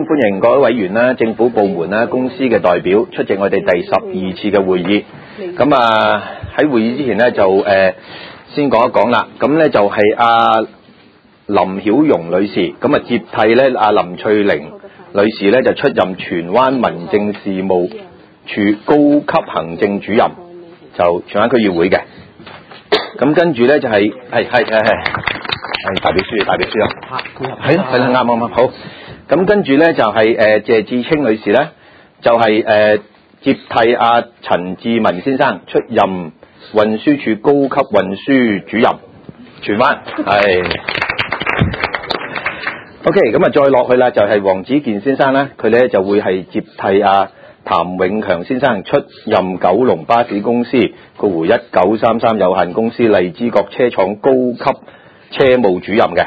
歡迎各位委員啦、政府部門啦、公司嘅代表出席我哋第12次嘅會議。咁喺會議之前呢，就先講一講啦。咁呢就係阿林曉容女士，咁接替呢阿林翠玲女士呢，就出任荃灣民政事務處高級行政主任，就荃灣區議會嘅。咁跟住呢，就係大秘書啊，係啦啱好。咁跟住呢，就係謝志清女士呢，就係接替阿陳志文先生出任運輸處高級運輸主任，荃灣係。OK， 咁再落去啦，就係黃子健先生呢，佢呢就會係接替阿譚永強先生出任九龍巴士公司1933有限公司荔枝角車廠高級車務主任嘅。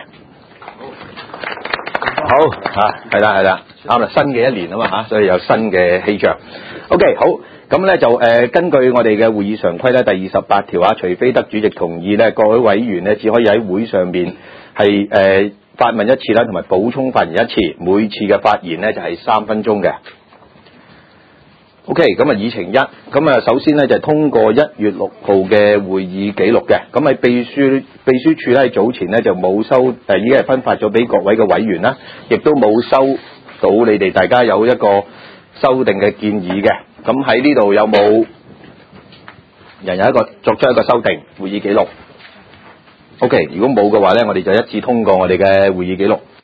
好係啦，啱啦，新嘅一年啊嘛所以有新嘅氣象。OK， 好，咁呢就根據我哋嘅會議常規呢，第28條除非得主席同意呢，各位委員呢只可以喺會上面係發問一次啦，同埋補充發言一次，每次嘅發言呢就係3分鐘嘅。OK， 咁議程1，咁首先呢就係通過1月6號嘅會議記錄嘅。咁喺秘書處呢早前呢就冇收已經係分發咗俾各位嘅委員啦，亦都冇收到你哋大家有一個修訂嘅建議嘅。咁喺呢度有冇人有作出一個修訂會議記錄？OK， 如果冇嘅話呢，我哋就一致通過我哋嘅會議記錄。